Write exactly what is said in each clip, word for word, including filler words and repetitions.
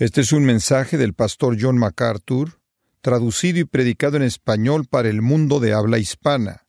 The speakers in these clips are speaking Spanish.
Este es un mensaje del pastor John MacArthur, traducido y predicado en español para el mundo de habla hispana.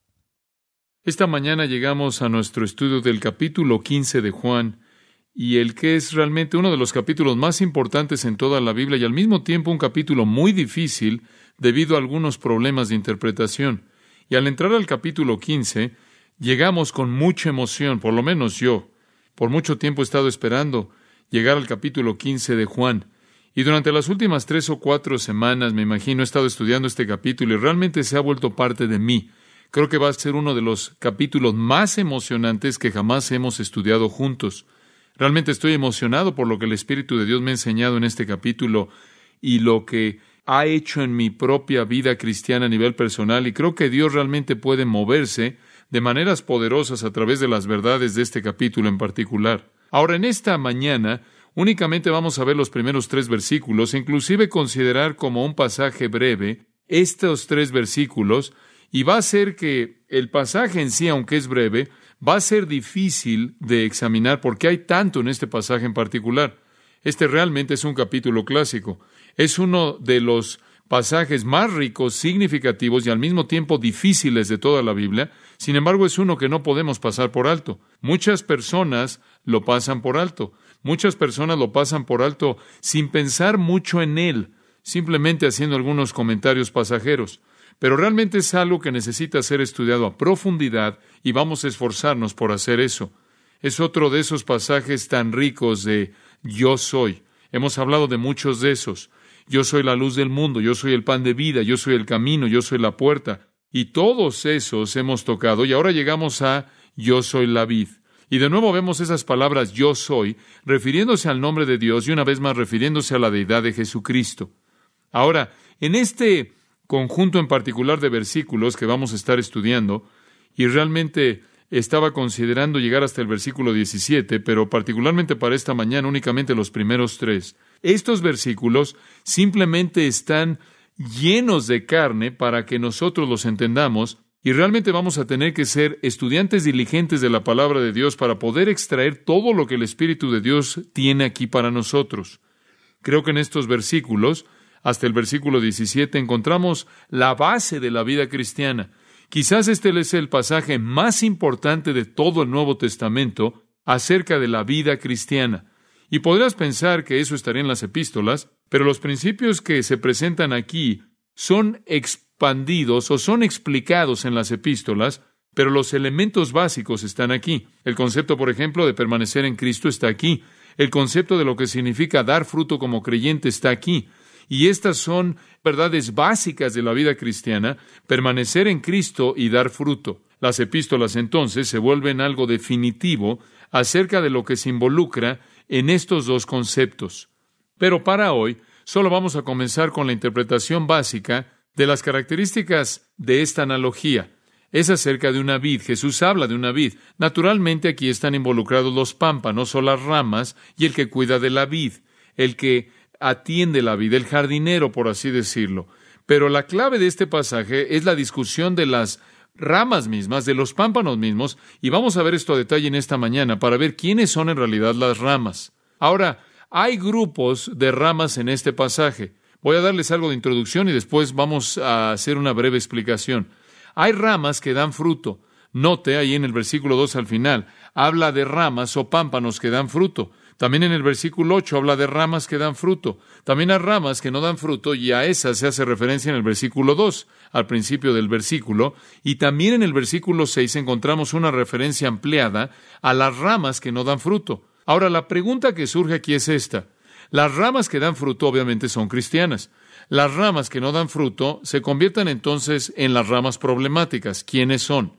Esta mañana llegamos a nuestro estudio del capítulo quince de Juan, y el que es realmente uno de los capítulos más importantes en toda la Biblia y al mismo tiempo un capítulo muy difícil debido a algunos problemas de interpretación. Y al entrar al capítulo quince, llegamos con mucha emoción, por lo menos yo. Por mucho tiempo he estado esperando llegar al capítulo quince de Juan. Y durante las últimas tres o cuatro semanas, me imagino, he estado estudiando este capítulo y realmente se ha vuelto parte de mí. Creo que va a ser uno de los capítulos más emocionantes que jamás hemos estudiado juntos. Realmente estoy emocionado por lo que el Espíritu de Dios me ha enseñado en este capítulo y lo que ha hecho en mi propia vida cristiana a nivel personal, y creo que Dios realmente puede moverse de maneras poderosas a través de las verdades de este capítulo en particular. Ahora, en esta mañana, únicamente vamos a ver los primeros tres versículos, e inclusive considerar como un pasaje breve estos tres versículos, y va a ser que el pasaje en sí, aunque es breve, va a ser difícil de examinar porque hay tanto en este pasaje en particular. Este realmente es un capítulo clásico. Es uno de los pasajes más ricos, significativos y al mismo tiempo difíciles de toda la Biblia. Sin embargo, es uno que no podemos pasar por alto. Muchas personas lo pasan por alto. Muchas personas lo pasan por alto sin pensar mucho en él, simplemente haciendo algunos comentarios pasajeros. Pero realmente es algo que necesita ser estudiado a profundidad y vamos a esforzarnos por hacer eso. Es otro de esos pasajes tan ricos de yo soy. Hemos hablado de muchos de esos. Yo soy la luz del mundo, yo soy el pan de vida, yo soy el camino, yo soy la puerta. Y todos esos hemos tocado y ahora llegamos a yo soy la vid. Y de nuevo vemos esas palabras yo soy, refiriéndose al nombre de Dios y una vez más refiriéndose a la deidad de Jesucristo. Ahora, en este conjunto en particular de versículos que vamos a estar estudiando, y realmente estaba considerando llegar hasta el versículo diecisiete, pero particularmente para esta mañana únicamente los primeros tres. Estos versículos simplemente están llenos de carne para que nosotros los entendamos, y realmente vamos a tener que ser estudiantes diligentes de la palabra de Dios para poder extraer todo lo que el Espíritu de Dios tiene aquí para nosotros. Creo que en estos versículos, hasta el versículo diecisiete, encontramos la base de la vida cristiana. Quizás este es el pasaje más importante de todo el Nuevo Testamento acerca de la vida cristiana. Y podrás pensar que eso estaría en las epístolas, pero los principios que se presentan aquí son expandidos o son explicados en las epístolas, pero los elementos básicos están aquí. El concepto, por ejemplo, de permanecer en Cristo está aquí. El concepto de lo que significa dar fruto como creyente está aquí. Y estas son verdades básicas de la vida cristiana, permanecer en Cristo y dar fruto. Las epístolas entonces se vuelven algo definitivo acerca de lo que se involucra en estos dos conceptos. Pero para hoy, solo vamos a comenzar con la interpretación básica de las características de esta analogía. Es acerca de una vid. Jesús habla de una vid. Naturalmente aquí están involucrados los pámpanos o las ramas y el que cuida de la vid, el que atiende la vid, el jardinero, por así decirlo. Pero la clave de este pasaje es la discusión de las ramas mismas, de los pámpanos mismos, y vamos a ver esto a detalle en esta mañana para ver quiénes son en realidad las ramas. Ahora, hay grupos de ramas en este pasaje. Voy a darles algo de introducción y después vamos a hacer una breve explicación. Hay ramas que dan fruto. Note ahí en el versículo dos al final, habla de ramas o pámpanos que dan fruto. También en el versículo ocho habla de ramas que dan fruto. También hay ramas que no dan fruto y a esas se hace referencia en el versículo dos, al principio del versículo. Y también en el versículo seis encontramos una referencia ampliada a las ramas que no dan fruto. Ahora, la pregunta que surge aquí es esta. Las ramas que dan fruto obviamente son cristianas. Las ramas que no dan fruto se convierten entonces en las ramas problemáticas. ¿Quiénes son?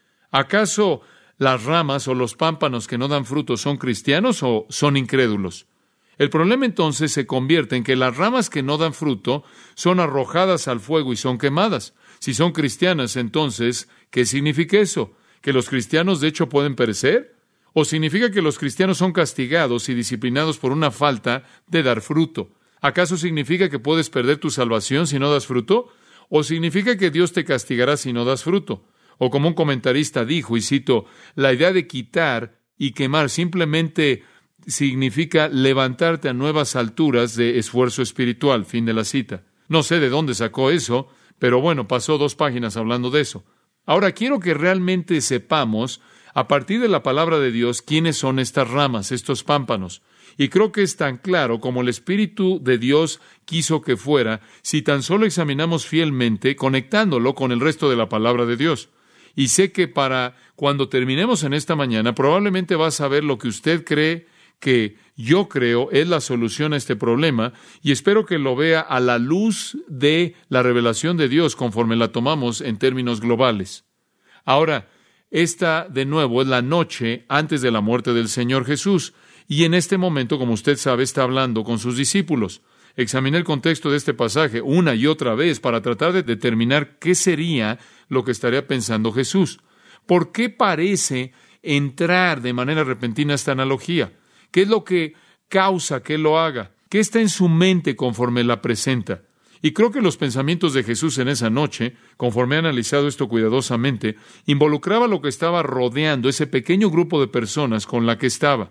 ¿Acaso las ramas o los pámpanos que no dan fruto son cristianos o son incrédulos? El problema entonces se convierte en que las ramas que no dan fruto son arrojadas al fuego y son quemadas. Si son cristianas, entonces, ¿qué significa eso? ¿Que los cristianos de hecho pueden perecer? ¿O significa que los cristianos son castigados y disciplinados por una falta de dar fruto? ¿Acaso significa que puedes perder tu salvación si no das fruto? ¿O significa que Dios te castigará si no das fruto? O como un comentarista dijo, y cito, la idea de quitar y quemar simplemente significa levantarte a nuevas alturas de esfuerzo espiritual. Fin de la cita. No sé de dónde sacó eso, pero bueno, pasó dos páginas hablando de eso. Ahora, quiero que realmente sepamos, a partir de la palabra de Dios, quiénes son estas ramas, estos pámpanos. Y creo que es tan claro como el Espíritu de Dios quiso que fuera, si tan solo examinamos fielmente, conectándolo con el resto de la palabra de Dios. Y sé que para cuando terminemos en esta mañana, probablemente va a saber lo que usted cree que yo creo es la solución a este problema, y espero que lo vea a la luz de la revelación de Dios conforme la tomamos en términos globales. Ahora, esta de nuevo es la noche antes de la muerte del Señor Jesús, y en este momento, como usted sabe, está hablando con sus discípulos. Examiné el contexto de este pasaje una y otra vez para tratar de determinar qué sería lo que estaría pensando Jesús. ¿Por qué parece entrar de manera repentina esta analogía? ¿Qué es lo que causa que Él lo haga? ¿Qué está en su mente conforme la presenta? Y creo que los pensamientos de Jesús en esa noche, conforme he analizado esto cuidadosamente, involucraba lo que estaba rodeando ese pequeño grupo de personas con la que estaba.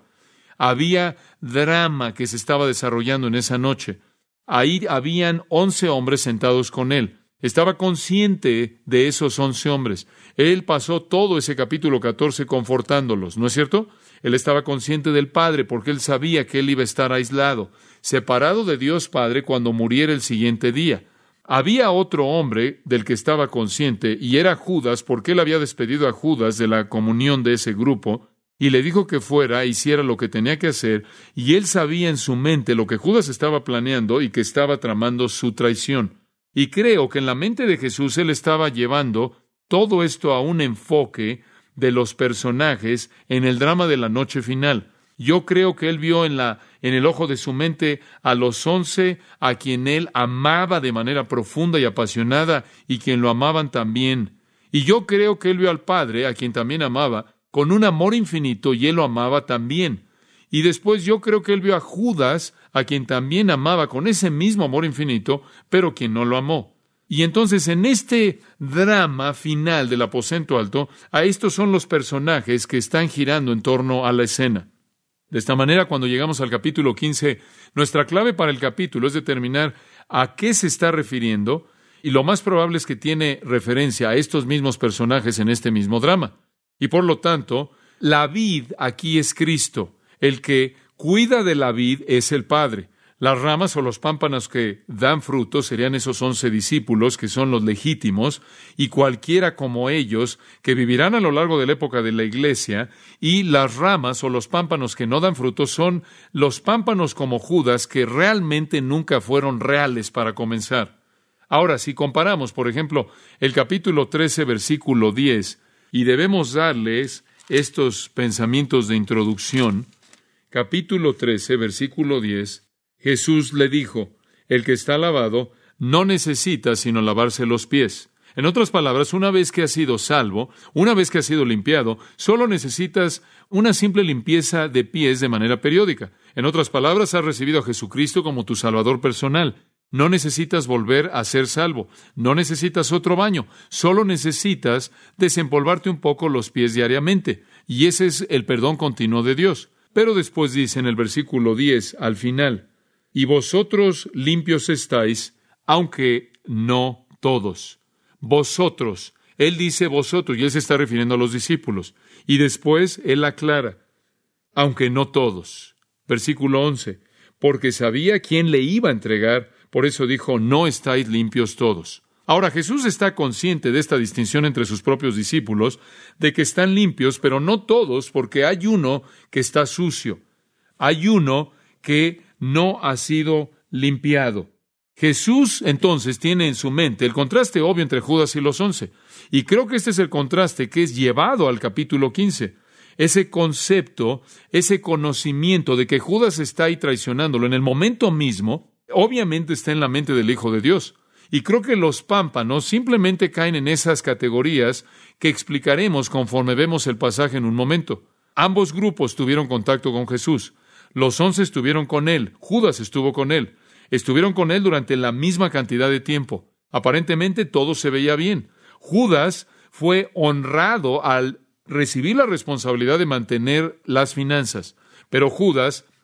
Había drama que se estaba desarrollando en esa noche. Ahí habían once hombres sentados con Él. Estaba consciente de esos once hombres. Él pasó todo ese capítulo catorce confortándolos, ¿no es cierto? Él estaba consciente del Padre porque Él sabía que Él iba a estar aislado, separado de Dios Padre cuando muriera el siguiente día. Había otro hombre del que estaba consciente y era Judas, porque Él había despedido a Judas de la comunión de ese grupo y le dijo que fuera, hiciera lo que tenía que hacer, y Él sabía en su mente lo que Judas estaba planeando y que estaba tramando su traición. Y creo que en la mente de Jesús Él estaba llevando todo esto a un enfoque de los personajes en el drama de la noche final. Yo creo que Él vio en la en el ojo de su mente a los once a quien Él amaba de manera profunda y apasionada y quien lo amaban también. Y yo creo que Él vio al Padre, a quien también amaba, con un amor infinito y Él lo amaba también. Y después yo creo que Él vio a Judas, a quien también amaba con ese mismo amor infinito, pero quien no lo amó. Y entonces en este drama final del aposento alto, a estos son los personajes que están girando en torno a la escena. De esta manera, cuando llegamos al capítulo quince, nuestra clave para el capítulo es determinar a qué se está refiriendo, y lo más probable es que tiene referencia a estos mismos personajes en este mismo drama. Y por lo tanto, la vid aquí es Cristo. El que cuida de la vid es el Padre. Las ramas o los pámpanos que dan fruto serían esos once discípulos que son los legítimos y cualquiera como ellos que vivirán a lo largo de la época de la iglesia, y las ramas o los pámpanos que no dan fruto son los pámpanos como Judas que realmente nunca fueron reales para comenzar. Ahora, si comparamos, por ejemplo, el capítulo trece, versículo diez, y debemos darles estos pensamientos de introducción, capítulo trece, versículo diez, Jesús le dijo, el que está lavado no necesita sino lavarse los pies. En otras palabras, una vez que has sido salvo, una vez que has sido limpiado, solo necesitas una simple limpieza de pies de manera periódica. En otras palabras, has recibido a Jesucristo como tu Salvador personal. No necesitas volver a ser salvo. No necesitas otro baño. Solo necesitas desempolvarte un poco los pies diariamente. Y ese es el perdón continuo de Dios. Pero después dice en el versículo diez, al final, y vosotros limpios estáis, aunque no todos. Vosotros. Él dice vosotros, y Él se está refiriendo a los discípulos. Y después Él aclara, aunque no todos. Versículo once, porque sabía quién le iba a entregar, por eso dijo, no estáis limpios todos. Ahora, Jesús está consciente de esta distinción entre sus propios discípulos, de que están limpios, pero no todos, porque hay uno que está sucio. Hay uno que no ha sido limpiado. Jesús, entonces, tiene en su mente el contraste obvio entre Judas y los once. Y creo que este es el contraste que es llevado al capítulo quince. Ese concepto, ese conocimiento de que Judas está ahí traicionándolo en el momento mismo, obviamente está en la mente del Hijo de Dios. Y creo que los pámpanos simplemente caen en esas categorías que explicaremos conforme vemos el pasaje en un momento. Ambos grupos tuvieron contacto con Jesús. Los once estuvieron con Él. Judas estuvo con Él. Estuvieron con Él durante la misma cantidad de tiempo. Aparentemente todo se veía bien. Judas fue honrado al recibir la responsabilidad de mantener las finanzas. Pero Judas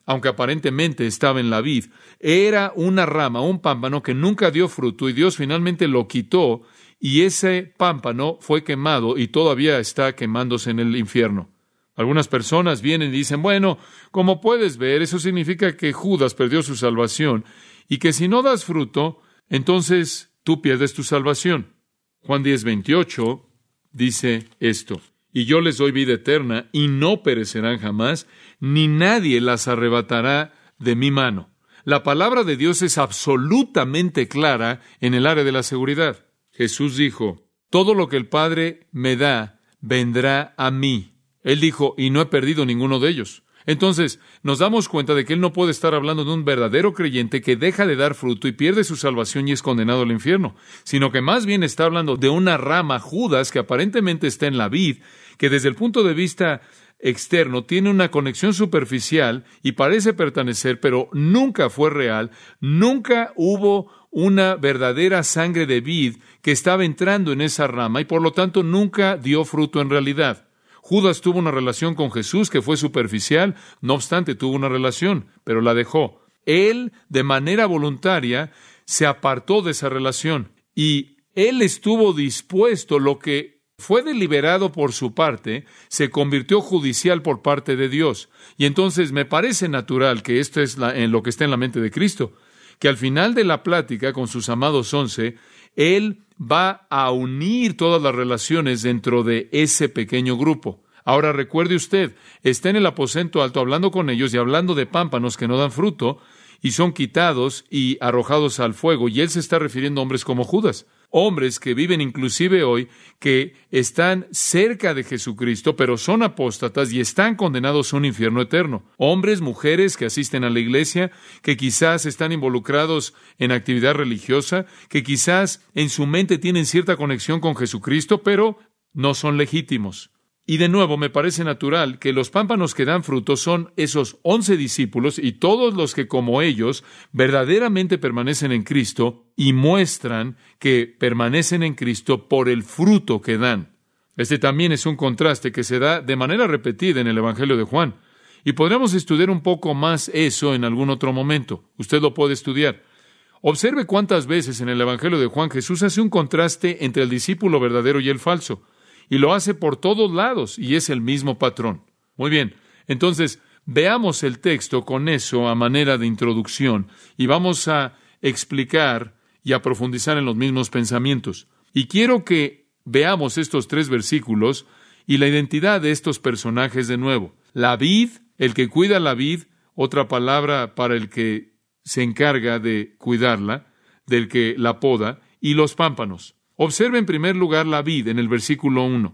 aunque aparentemente estaba en la vid, era una rama, un pámpano que nunca dio fruto y Dios finalmente lo quitó y ese pámpano fue quemado y todavía está quemándose en el infierno. Algunas personas vienen y dicen, bueno, como puedes ver, eso significa que Judas perdió su salvación y que si no das fruto, entonces tú pierdes tu salvación. Juan diez, veintiocho dice esto: y yo les doy vida eterna y no perecerán jamás, ni nadie las arrebatará de mi mano. La palabra de Dios es absolutamente clara en el área de la seguridad. Jesús dijo, todo lo que el Padre me da vendrá a mí. Él dijo, y no he perdido ninguno de ellos. Entonces, nos damos cuenta de que Él no puede estar hablando de un verdadero creyente que deja de dar fruto y pierde su salvación y es condenado al infierno, sino que más bien está hablando de una rama, Judas, que aparentemente está en la vid, que desde el punto de vista externo tiene una conexión superficial y parece pertenecer, pero nunca fue real, nunca hubo una verdadera sangre de vid que estaba entrando en esa rama y por lo tanto nunca dio fruto en realidad. Judas tuvo una relación con Jesús que fue superficial, no obstante tuvo una relación, pero la dejó. Él, de manera voluntaria, se apartó de esa relación y él estuvo dispuesto, lo que fue deliberado por su parte, se convirtió judicial por parte de Dios. Y entonces me parece natural que esto es la, en lo que está en la mente de Cristo, que al final de la plática con sus amados once, Él va a unir todas las relaciones dentro de ese pequeño grupo. Ahora recuerde usted, está en el aposento alto hablando con ellos y hablando de pámpanos que no dan fruto y son quitados y arrojados al fuego. Y Él se está refiriendo a hombres como Judas. Hombres que viven inclusive hoy, que están cerca de Jesucristo, pero son apóstatas y están condenados a un infierno eterno. Hombres, mujeres que asisten a la iglesia, que quizás están involucrados en actividad religiosa, que quizás en su mente tienen cierta conexión con Jesucristo, pero no son legítimos. Y de nuevo, me parece natural que los pámpanos que dan fruto son esos once discípulos y todos los que, como ellos, verdaderamente permanecen en Cristo y muestran que permanecen en Cristo por el fruto que dan. Este también es un contraste que se da de manera repetida en el Evangelio de Juan. Y podríamos estudiar un poco más eso en algún otro momento. Usted lo puede estudiar. Observe cuántas veces en el Evangelio de Juan Jesús hace un contraste entre el discípulo verdadero y el falso. Y lo hace por todos lados, y es el mismo patrón. Muy bien, entonces veamos el texto con eso a manera de introducción, y vamos a explicar y a profundizar en los mismos pensamientos. Y quiero que veamos estos tres versículos y la identidad de estos personajes de nuevo. La vid, el que cuida la vid, otra palabra para el que se encarga de cuidarla, del que la poda, y los pámpanos. Observe en primer lugar la vid en el versículo uno.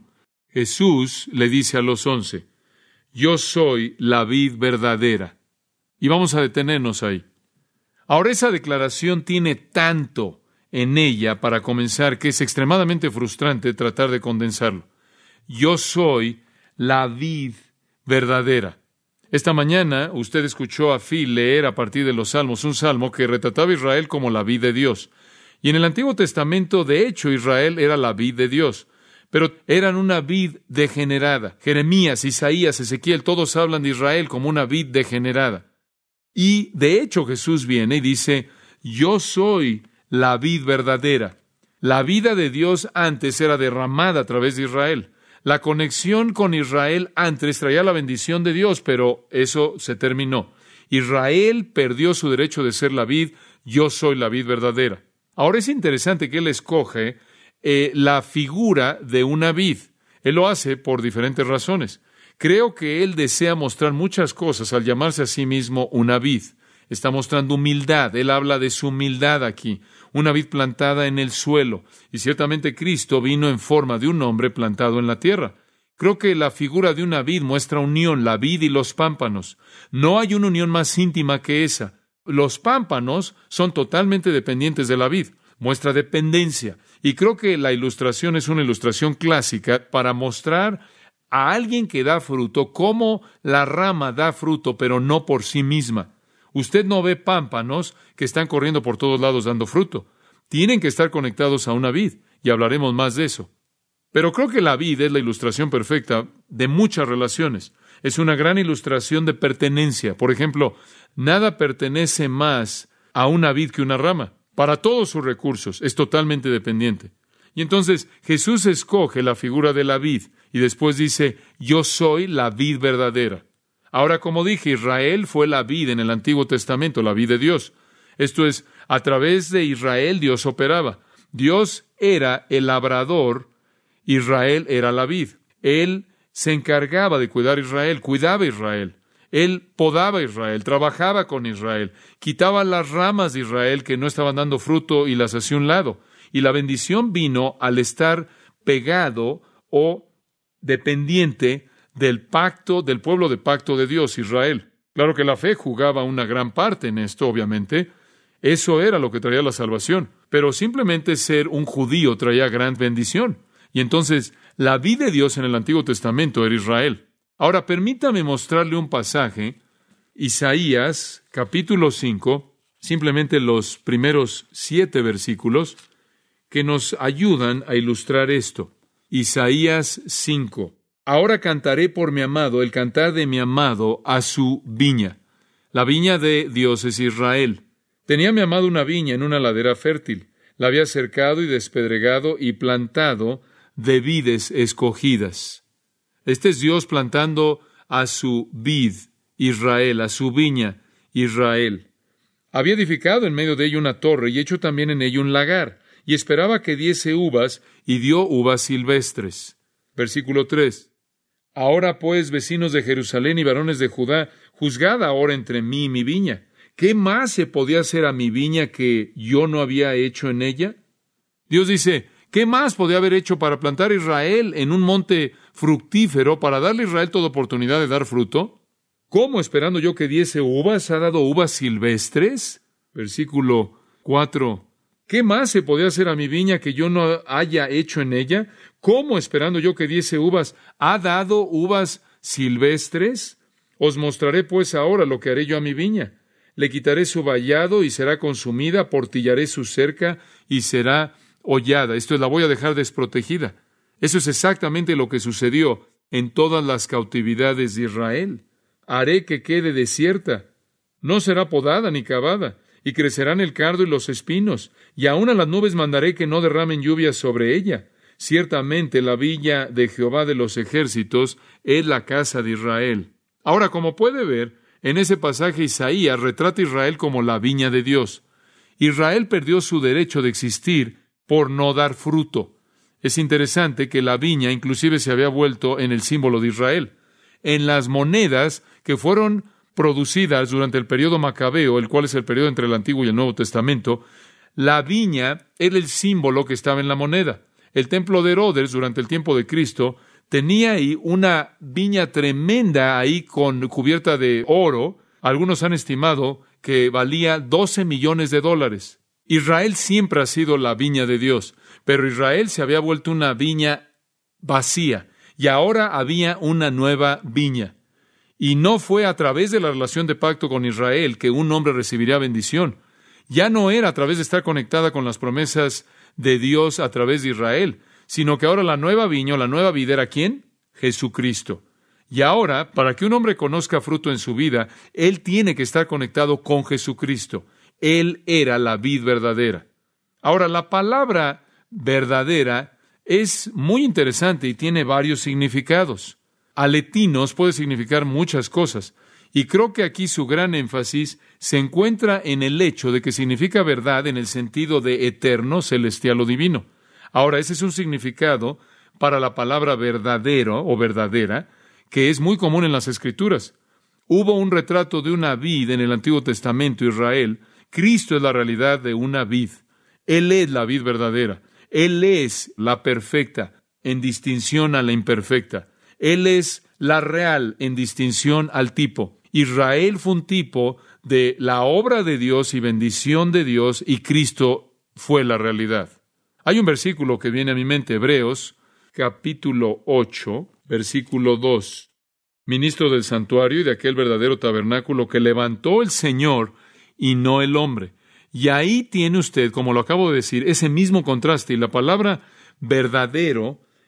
Jesús le dice a los once, yo soy la vid verdadera. Y vamos a detenernos ahí. Ahora esa declaración tiene tanto en ella para comenzar que es extremadamente frustrante tratar de condensarlo. Yo soy la vid verdadera. Esta mañana usted escuchó a Phil leer a partir de los Salmos un salmo que retrataba a Israel como la vid de Dios. Y en el Antiguo Testamento, de hecho, Israel era la vid de Dios, pero eran una vid degenerada. Jeremías, Isaías, Ezequiel, todos hablan de Israel como una vid degenerada. Y de hecho Jesús viene y dice, yo soy la vid verdadera. La vida de Dios antes era derramada a través de Israel. La conexión con Israel antes traía la bendición de Dios, pero eso se terminó. Israel perdió su derecho de ser la vid, yo soy la vid verdadera. Ahora es interesante que Él escoge eh, la figura de una vid. Él lo hace por diferentes razones. Creo que Él desea mostrar muchas cosas al llamarse a sí mismo una vid. Está mostrando humildad. Él habla de su humildad aquí. Una vid plantada en el suelo. Y ciertamente Cristo vino en forma de un hombre plantado en la tierra. Creo que la figura de una vid muestra unión, la vid y los pámpanos. No hay una unión más íntima que esa. Los pámpanos son totalmente dependientes de la vid, muestra dependencia. Y creo que la ilustración es una ilustración clásica para mostrar a alguien que da fruto cómo la rama da fruto, pero no por sí misma. Usted no ve pámpanos que están corriendo por todos lados dando fruto. Tienen que estar conectados a una vid, y hablaremos más de eso. Pero creo que la vid es la ilustración perfecta de muchas relaciones. Es una gran ilustración de pertenencia. Por ejemplo, nada pertenece más a una vid que una rama. Para todos sus recursos es totalmente dependiente. Y entonces Jesús escoge la figura de la vid y después dice, yo soy la vid verdadera. Ahora, como dije, Israel fue la vid en el Antiguo Testamento, la vid de Dios. Esto es, a través de Israel Dios operaba. Dios era el labrador, Israel era la vid. Él se encargaba de cuidar a Israel, cuidaba a Israel. Él podaba a Israel, trabajaba con Israel, quitaba las ramas de Israel que no estaban dando fruto y las hacía a un lado. Y la bendición vino al estar pegado o dependiente del pacto, del pueblo de pacto de Dios, Israel. Claro que la fe jugaba una gran parte en esto, obviamente. Eso era lo que traía la salvación. Pero simplemente ser un judío traía gran bendición. Y entonces, la vida de Dios en el Antiguo Testamento era Israel. Ahora, permítame mostrarle un pasaje, Isaías, capítulo cinco, simplemente los primeros siete versículos, que nos ayudan a ilustrar esto. Isaías cinco. Ahora cantaré por mi amado, el cantar de mi amado a su viña. La viña de Dios es Israel. Tenía mi amado una viña en una ladera fértil. La había cercado y despedregado y plantado de vides escogidas. Este es Dios plantando a su vid, Israel, a su viña, Israel. Había edificado en medio de ella una torre y hecho también en ella un lagar, y esperaba que diese uvas, y dio uvas silvestres. Versículo tres. Ahora pues, vecinos de Jerusalén y varones de Judá, juzgad ahora entre mí y mi viña. ¿Qué más se podía hacer a mi viña que yo no había hecho en ella? Dios dice, ¿qué más podía haber hecho para plantar a Israel en un monte fructífero, para darle a Israel toda oportunidad de dar fruto? ¿Cómo, esperando yo que diese uvas, ha dado uvas silvestres? Versículo cuatro. ¿Qué más se podía hacer a mi viña que yo no haya hecho en ella? ¿Cómo, esperando yo que diese uvas, ha dado uvas silvestres? Os mostraré pues ahora lo que haré yo a mi viña. Le quitaré su vallado y será consumida, portillaré su cerca y será hollada. Esto es, la voy a dejar desprotegida. Eso es exactamente lo que sucedió en todas las cautividades de Israel. Haré que quede desierta. No será podada ni cavada, y crecerán el cardo y los espinos, y aun a las nubes mandaré que no derramen lluvias sobre ella. Ciertamente la viña de Jehová de los ejércitos es la casa de Israel. Ahora, como puede ver, en ese pasaje Isaías retrata a Israel como la viña de Dios. Israel perdió su derecho de existir por no dar fruto. Es interesante que la viña inclusive se había vuelto en el símbolo de Israel. En las monedas que fueron producidas durante el periodo macabeo, el cual es el periodo entre el Antiguo y el Nuevo Testamento, la viña era el símbolo que estaba en la moneda. El templo de Herodes, durante el tiempo de Cristo, tenía ahí una viña tremenda ahí con cubierta de oro. Algunos han estimado que valía doce millones de dólares. Israel siempre ha sido la viña de Dios, pero Israel se había vuelto una viña vacía y ahora había una nueva viña. Y no fue a través de la relación de pacto con Israel que un hombre recibiría bendición. Ya no era a través de estar conectada con las promesas de Dios a través de Israel, sino que ahora la nueva viña, la nueva vid era ¿quién? Jesucristo. Y ahora, para que un hombre conozca fruto en su vida, él tiene que estar conectado con Jesucristo. Él era la vid verdadera. Ahora, la palabra verdadera es muy interesante y tiene varios significados. Aletinos puede significar muchas cosas, y creo que aquí su gran énfasis se encuentra en el hecho de que significa verdad en el sentido de eterno, celestial o divino. Ahora, ese es un significado para la palabra verdadero o verdadera, que es muy común en las Escrituras. Hubo un retrato de una vid en el Antiguo Testamento, Israel. Cristo es la realidad de una vid. Él es la vid verdadera. Él es la perfecta en distinción a la imperfecta. Él es la real en distinción al tipo. Israel fue un tipo de la obra de Dios y bendición de Dios, y Cristo fue la realidad. Hay un versículo que viene a mi mente, Hebreos, capítulo ocho, versículo dos. Ministro del santuario y de aquel verdadero tabernáculo que levantó el Señor y no el hombre. Y ahí tiene usted, como lo acabo de decir, ese mismo contraste. Y la palabra verdadero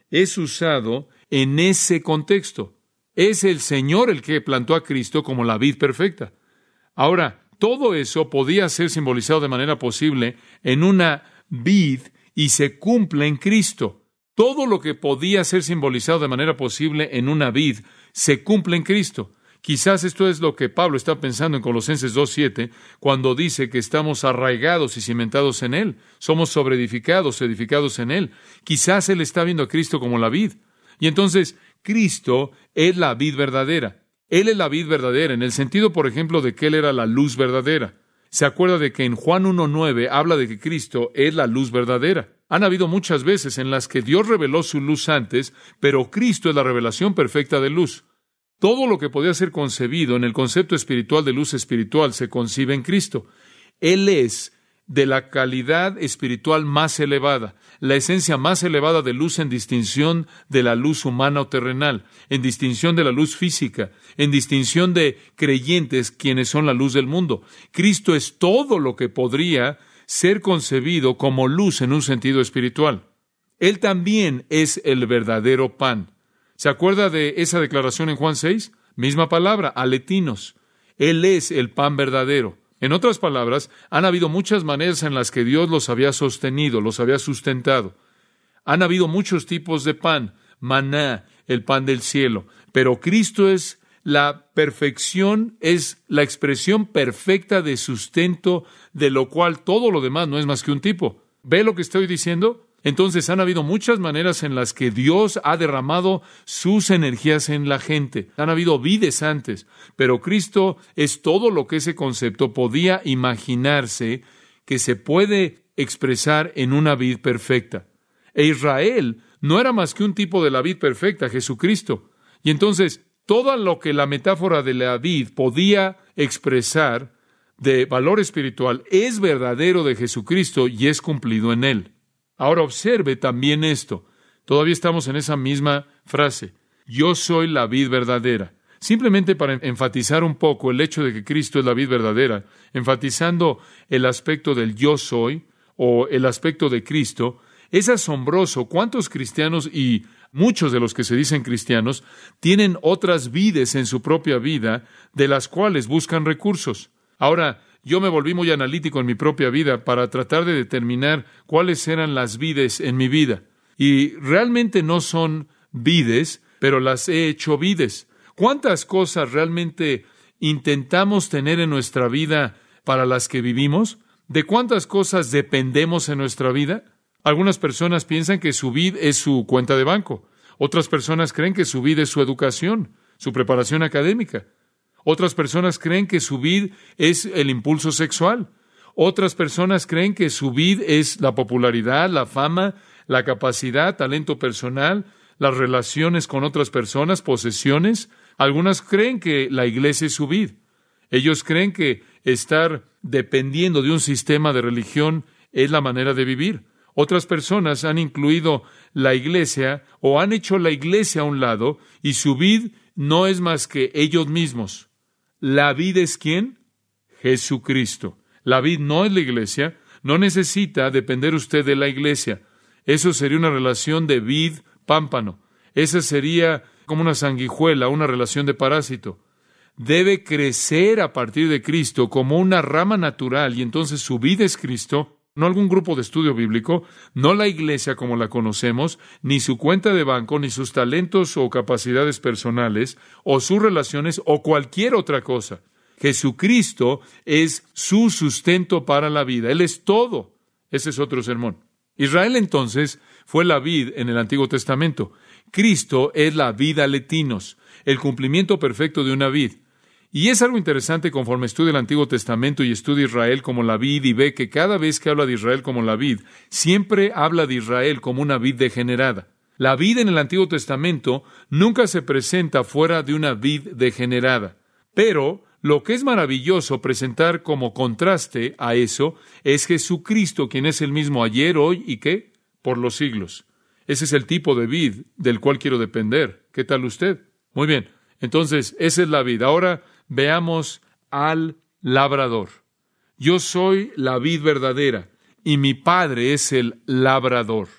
es usado en ese contexto. Es el Señor el que plantó a Cristo como la vid perfecta. Ahora, todo eso podía ser simbolizado de manera posible en una vid y se cumple en Cristo. Todo lo que podía ser simbolizado de manera posible en una vid se cumple en Cristo. Quizás esto es lo que Pablo está pensando en Colosenses dos siete, cuando dice que estamos arraigados y cimentados en Él. Somos sobreedificados, edificados en Él. Quizás Él está viendo a Cristo como la vid. Y entonces, Cristo es la vid verdadera. Él es la vid verdadera, en el sentido, por ejemplo, de que Él era la luz verdadera. ¿Se acuerda de que en Juan uno nueve habla de que Cristo es la luz verdadera? Han habido muchas veces en las que Dios reveló su luz antes, pero Cristo es la revelación perfecta de luz. Todo lo que podía ser concebido en el concepto espiritual de luz espiritual se concibe en Cristo. Él es de la calidad espiritual más elevada, la esencia más elevada de luz en distinción de la luz humana o terrenal, en distinción de la luz física, en distinción de creyentes quienes son la luz del mundo. Cristo es todo lo que podría ser concebido como luz en un sentido espiritual. Él también es el verdadero pan. ¿Se acuerda de esa declaración en Juan seis? Misma palabra, aletinos. Él es el pan verdadero. En otras palabras, han habido muchas maneras en las que Dios los había sostenido, los había sustentado. Han habido muchos tipos de pan, maná, el pan del cielo, pero Cristo es la perfección, es la expresión perfecta de sustento, de lo cual todo lo demás no es más que un tipo. ¿Ve lo que estoy diciendo? Entonces han habido muchas maneras en las que Dios ha derramado sus energías en la gente. Han habido vides antes, pero Cristo es todo lo que ese concepto podía imaginarse que se puede expresar en una vid perfecta. E Israel no era más que un tipo de la vid perfecta, Jesucristo. Y entonces, todo lo que la metáfora de la vid podía expresar de valor espiritual es verdadero de Jesucristo y es cumplido en Él. Ahora observe también esto. Todavía estamos en esa misma frase. Yo soy la vid verdadera. Simplemente para enfatizar un poco el hecho de que Cristo es la vid verdadera, enfatizando el aspecto del yo soy o el aspecto de Cristo, es asombroso cuántos cristianos y muchos de los que se dicen cristianos tienen otras vides en su propia vida de las cuales buscan recursos. Ahora, yo me volví muy analítico en mi propia vida para tratar de determinar cuáles eran las vides en mi vida. Y realmente no son vides, pero las he hecho vides. ¿Cuántas cosas realmente intentamos tener en nuestra vida para las que vivimos? ¿De cuántas cosas dependemos en nuestra vida? Algunas personas piensan que su vid es su cuenta de banco. Otras personas creen que su vid es su educación, su preparación académica. Otras personas creen que su vid es el impulso sexual. Otras personas creen que su vid es la popularidad, la fama, la capacidad, talento personal, las relaciones con otras personas, posesiones. Algunas creen que la iglesia es su vid. Ellos creen que estar dependiendo de un sistema de religión es la manera de vivir. Otras personas han incluido la iglesia o han hecho la iglesia a un lado y su vid no es más que ellos mismos. ¿La vid es quién? Jesucristo. La vid no es la iglesia. No necesita depender usted de la iglesia. Eso sería una relación de vid-pámpano. Esa sería como una sanguijuela, una relación de parásito. Debe crecer a partir de Cristo como una rama natural y entonces su vid es Cristo, no algún grupo de estudio bíblico, no la iglesia como la conocemos, ni su cuenta de banco, ni sus talentos o capacidades personales, o sus relaciones, o cualquier otra cosa. Jesucristo es su sustento para la vida. Él es todo. Ese es otro sermón. Israel entonces fue la vid en el Antiguo Testamento. Cristo es la vid aletinos, el cumplimiento perfecto de una vid. Y es algo interesante conforme estudia el Antiguo Testamento y estudia Israel como la vid y ve que cada vez que habla de Israel como la vid, siempre habla de Israel como una vid degenerada. La vid en el Antiguo Testamento nunca se presenta fuera de una vid degenerada. Pero lo que es maravilloso presentar como contraste a eso es Jesucristo, quien es el mismo ayer, hoy y ¿qué? Por los siglos. Ese es el tipo de vid del cual quiero depender. ¿Qué tal usted? Muy bien. Entonces, esa es la vid. Ahora veamos al labrador. Yo soy la vid verdadera y mi Padre es el labrador.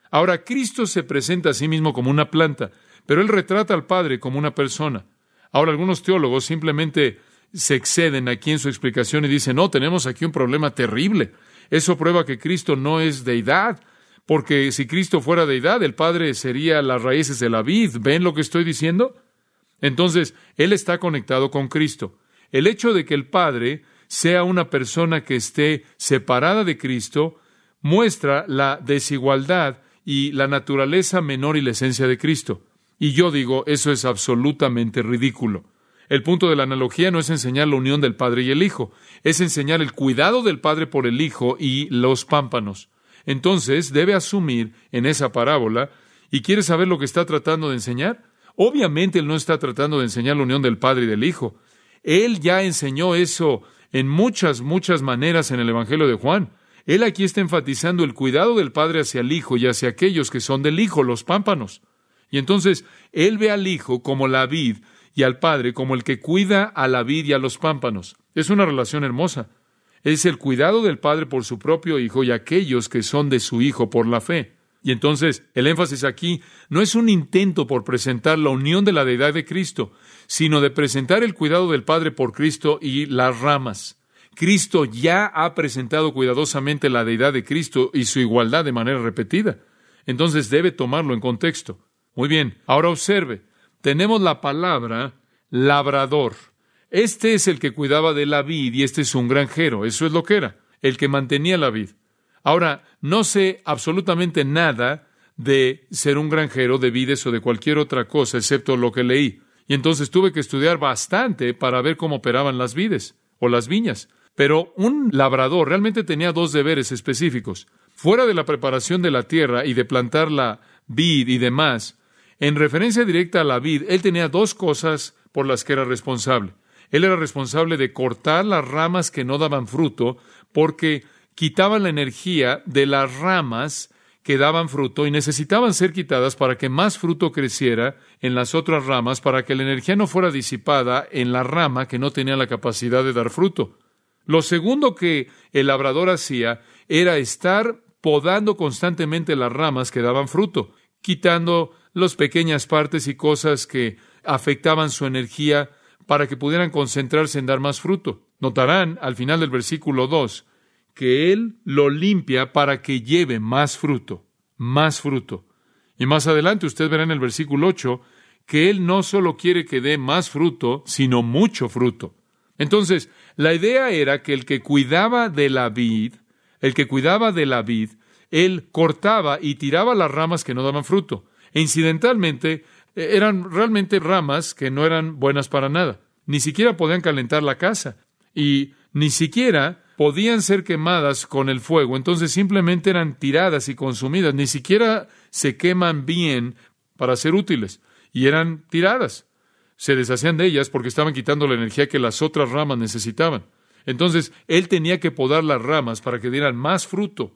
Ahora, Cristo se presenta a sí mismo como una planta, pero Él retrata al Padre como una persona. Ahora, algunos teólogos simplemente se exceden aquí en su explicación y dicen, no, tenemos aquí un problema terrible. Eso prueba que Cristo no es deidad, porque si Cristo fuera deidad, el Padre sería las raíces de la vid. ¿Ven lo que estoy diciendo? Entonces, Él está conectado con Cristo. El hecho de que el Padre sea una persona que esté separada de Cristo muestra la desigualdad y la naturaleza menor y la esencia de Cristo. Y yo digo, eso es absolutamente ridículo. El punto de la analogía no es enseñar la unión del Padre y el Hijo, es enseñar el cuidado del Padre por el Hijo y los pámpanos. Entonces, debe asumir en esa parábola, ¿y quiere saber lo que está tratando de enseñar? Obviamente, Él no está tratando de enseñar la unión del Padre y del Hijo. Él ya enseñó eso en muchas, muchas maneras en el Evangelio de Juan. Él aquí está enfatizando el cuidado del Padre hacia el Hijo y hacia aquellos que son del Hijo, los pámpanos. Y entonces, Él ve al Hijo como la vid y al Padre como el que cuida a la vid y a los pámpanos. Es una relación hermosa. Es el cuidado del Padre por su propio Hijo y aquellos que son de su Hijo por la fe. Y entonces, el énfasis aquí no es un intento por presentar la unión de la deidad de Cristo, sino de presentar el cuidado del Padre por Cristo y las ramas. Cristo ya ha presentado cuidadosamente la deidad de Cristo y su igualdad de manera repetida. Entonces debe tomarlo en contexto. Muy bien, ahora observe. Tenemos la palabra labrador. Este es el que cuidaba de la vid y este es un granjero. Eso es lo que era, el que mantenía la vid. Ahora, no sé absolutamente nada de ser un granjero de vides o de cualquier otra cosa, excepto lo que leí. Y entonces tuve que estudiar bastante para ver cómo operaban las vides o las viñas. Pero un labrador realmente tenía dos deberes específicos. Fuera de la preparación de la tierra y de plantar la vid y demás, en referencia directa a la vid, él tenía dos cosas por las que era responsable. Él era responsable de cortar las ramas que no daban fruto, porque quitaban la energía de las ramas que daban fruto y necesitaban ser quitadas para que más fruto creciera en las otras ramas, para que la energía no fuera disipada en la rama que no tenía la capacidad de dar fruto. Lo segundo que el labrador hacía era estar podando constantemente las ramas que daban fruto, quitando las pequeñas partes y cosas que afectaban su energía para que pudieran concentrarse en dar más fruto. Notarán al final del versículo dos que Él lo limpia para que lleve más fruto, más fruto. Y más adelante usted verá en el versículo ocho que Él no solo quiere que dé más fruto, sino mucho fruto. Entonces, la idea era que el que cuidaba de la vid, el que cuidaba de la vid, Él cortaba y tiraba las ramas que no daban fruto. E incidentalmente, eran realmente ramas que no eran buenas para nada. Ni siquiera podían calentar la casa. Y ni siquiera podían ser quemadas con el fuego. Entonces simplemente eran tiradas y consumidas. Ni siquiera se queman bien para ser útiles. Y eran tiradas. Se deshacían de ellas porque estaban quitando la energía que las otras ramas necesitaban. Entonces, Él tenía que podar las ramas para que dieran más fruto.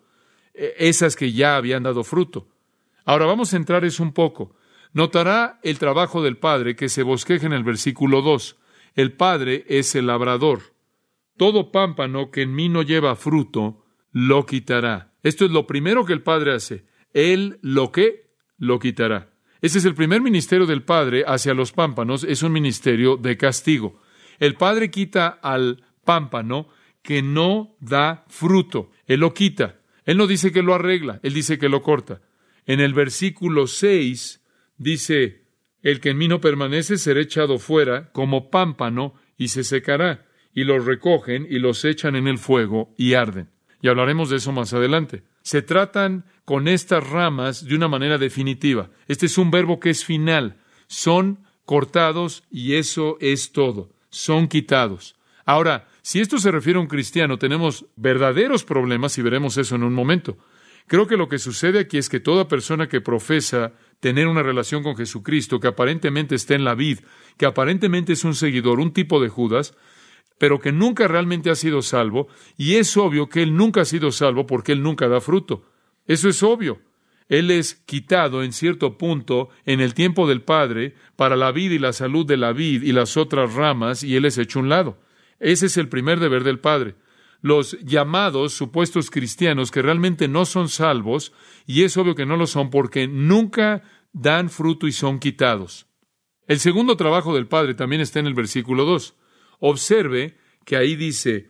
Esas que ya habían dado fruto. Ahora vamos a entrar eso un poco. Notará el trabajo del Padre que se bosqueja en el versículo dos. El Padre es el labrador. Todo pámpano que en mí no lleva fruto, lo quitará. Esto es lo primero que el Padre hace. Él lo que lo quitará. Ese es el primer ministerio del Padre hacia los pámpanos. Es un ministerio de castigo. El Padre quita al pámpano que no da fruto. Él lo quita. Él no dice que lo arregla. Él dice que lo corta. En el versículo seis dice, el que en mí no permanece será echado fuera como pámpano y se secará. Y los recogen y los echan en el fuego y arden. Y hablaremos de eso más adelante. Se tratan con estas ramas de una manera definitiva. Este es un verbo que es final. Son cortados y eso es todo. Son quitados. Ahora, si esto se refiere a un cristiano, tenemos verdaderos problemas y veremos eso en un momento. Creo que lo que sucede aquí es que toda persona que profesa tener una relación con Jesucristo, que aparentemente está en la vid, que aparentemente es un seguidor, un tipo de Judas, pero que nunca realmente ha sido salvo, y es obvio que él nunca ha sido salvo porque él nunca da fruto. Eso es obvio. Él es quitado en cierto punto en el tiempo del Padre para la vida y la salud de la vid y las otras ramas, y él es hecho un lado. Ese es el primer deber del Padre. los llamados supuestos cristianos que realmente no son salvos, y es obvio que no lo son porque nunca dan fruto y son quitados. El segundo trabajo del Padre también está en el versículo dos. Observe que ahí dice,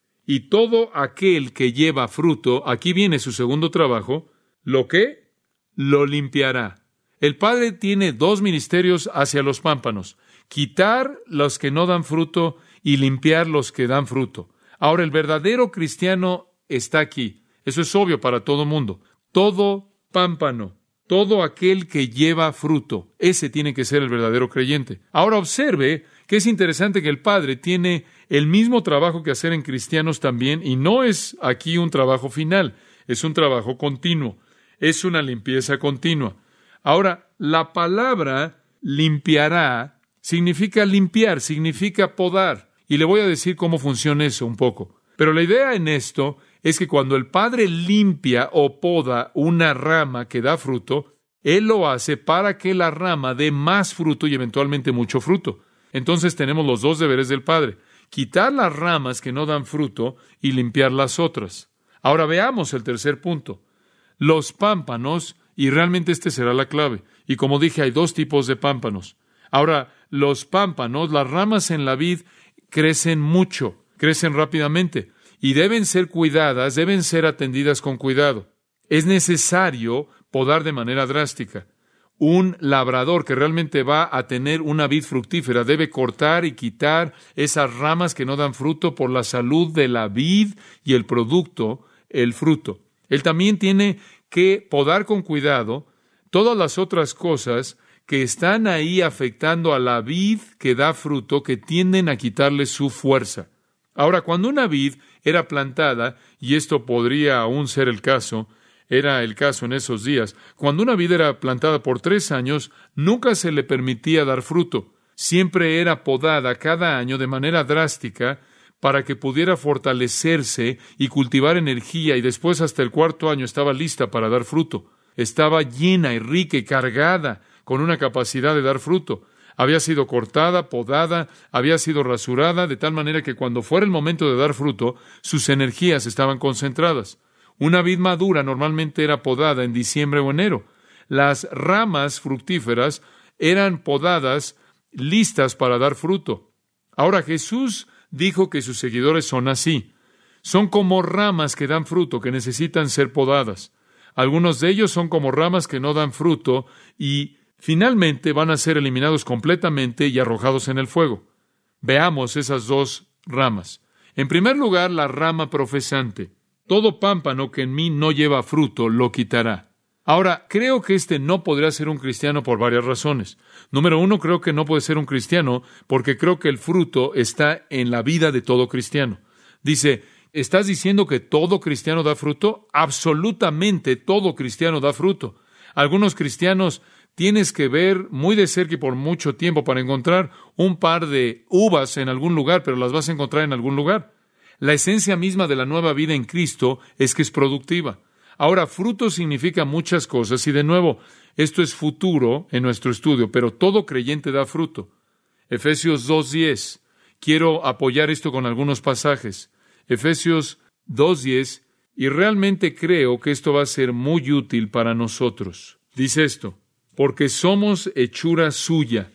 y todo aquel que lleva fruto, aquí viene su segundo trabajo, ¿lo qué? Lo limpiará. El Padre tiene dos ministerios hacia los pámpanos, quitar los que no dan fruto y limpiar los que dan fruto. Ahora, el verdadero cristiano está aquí. Eso es obvio para todo mundo. Todo pámpano, todo aquel que lleva fruto, ese tiene que ser el verdadero creyente. Ahora observe que es interesante que el Padre tiene el mismo trabajo que hacer en cristianos también, y no es aquí un trabajo final, es un trabajo continuo, es una limpieza continua. Ahora, la palabra limpiará significa limpiar, significa podar. Y le voy a decir cómo funciona eso un poco. Pero la idea en esto es que cuando el Padre limpia o poda una rama que da fruto, Él lo hace para que la rama dé más fruto y eventualmente mucho fruto. Entonces tenemos los dos deberes del Padre: quitar las ramas que no dan fruto y limpiar las otras. Ahora veamos el tercer punto. Los pámpanos, y realmente este será la clave. Y como dije, hay dos tipos de pámpanos. Ahora, los pámpanos, las ramas en la vid, crecen mucho, crecen rápidamente, y deben ser cuidadas, deben ser atendidas con cuidado. Es necesario podar de manera drástica. Un labrador que realmente va a tener una vid fructífera debe cortar y quitar esas ramas que no dan fruto por la salud de la vid y el producto, el fruto. Él también tiene que podar con cuidado todas las otras cosas que están ahí afectando a la vid que da fruto, que tienden a quitarle su fuerza. Ahora, cuando una vid era plantada, y esto podría aún ser el caso, era el caso en esos días, cuando una vid era plantada por tres años, nunca se le permitía dar fruto. Siempre era podada cada año de manera drástica para que pudiera fortalecerse y cultivar energía, y después hasta el cuarto año estaba lista para dar fruto. Estaba llena y rica y cargada con una capacidad de dar fruto. Había sido cortada, podada, había sido rasurada, de tal manera que cuando fuera el momento de dar fruto, sus energías estaban concentradas. Una vid madura normalmente era podada en diciembre o enero. Las ramas fructíferas eran podadas, listas para dar fruto. Ahora, Jesús dijo que sus seguidores son así. Son como ramas que dan fruto, que necesitan ser podadas. Algunos de ellos son como ramas que no dan fruto y finalmente van a ser eliminados completamente y arrojados en el fuego. Veamos esas dos ramas. En primer lugar, la rama profesante. Todo pámpano que en mí no lleva fruto, lo quitará. Ahora, creo que este no podría ser un cristiano por varias razones. Número uno, creo que no puede ser un cristiano porque creo que el fruto está en la vida de todo cristiano. Dice, ¿estás diciendo que todo cristiano da fruto? Absolutamente todo cristiano da fruto. Algunos cristianos tienes que ver muy de cerca y por mucho tiempo para encontrar un par de uvas en algún lugar, pero las vas a encontrar en algún lugar. La esencia misma de la nueva vida en Cristo es que es productiva. Ahora, fruto significa muchas cosas y de nuevo, esto es futuro en nuestro estudio, pero todo creyente da fruto. Efesios dos diez. Quiero apoyar esto con algunos pasajes. Efesios dos diez, y realmente creo que esto va a ser muy útil para nosotros. Dice esto, porque somos hechura suya,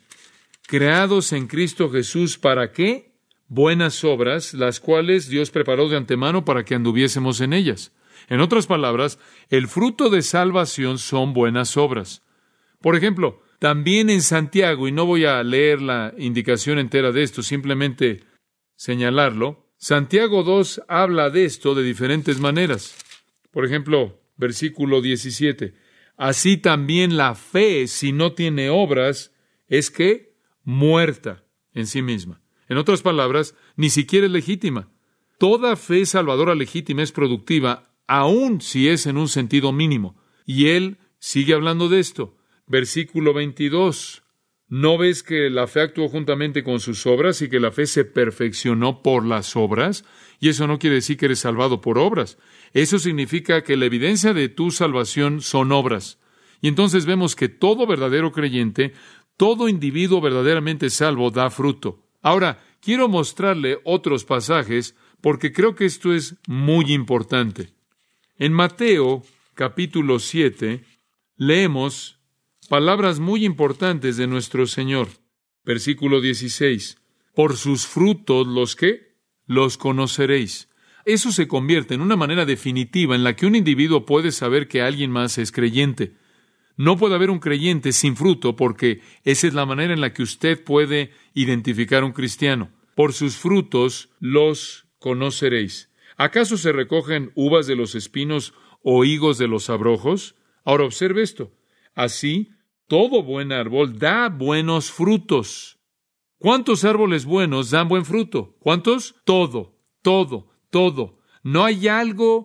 creados en Cristo Jesús, ¿para qué? Buenas obras, las cuales Dios preparó de antemano para que anduviésemos en ellas. En otras palabras, el fruto de salvación son buenas obras. Por ejemplo, también en Santiago, y no voy a leer la indicación entera de esto, simplemente señalarlo, Santiago dos habla de esto de diferentes maneras. Por ejemplo, versículo diecisiete. Así también la fe, si no tiene obras, es que muerta en sí misma. En otras palabras, ni siquiera es legítima. Toda fe salvadora legítima es productiva, aun si es en un sentido mínimo. Y él sigue hablando de esto. Versículo veintidós. ¿No ves que la fe actuó juntamente con sus obras y que la fe se perfeccionó por las obras? Y eso no quiere decir que eres salvado por obras. Eso significa que la evidencia de tu salvación son obras. Y entonces vemos que todo verdadero creyente, todo individuo verdaderamente salvo da fruto. Ahora, quiero mostrarle otros pasajes porque creo que esto es muy importante. En Mateo, capítulo siete, leemos palabras muy importantes de nuestro Señor. Versículo dieciséis. Por sus frutos, ¿los qué? Los conoceréis. Eso se convierte en una manera definitiva en la que un individuo puede saber que alguien más es creyente. No puede haber un creyente sin fruto, porque esa es la manera en la que usted puede identificar a un cristiano. Por sus frutos los conoceréis. ¿Acaso se recogen uvas de los espinos o higos de los abrojos? Ahora observe esto. Así, todo buen árbol da buenos frutos. ¿Cuántos árboles buenos dan buen fruto? ¿Cuántos? Todo, todo, todo. No hay algo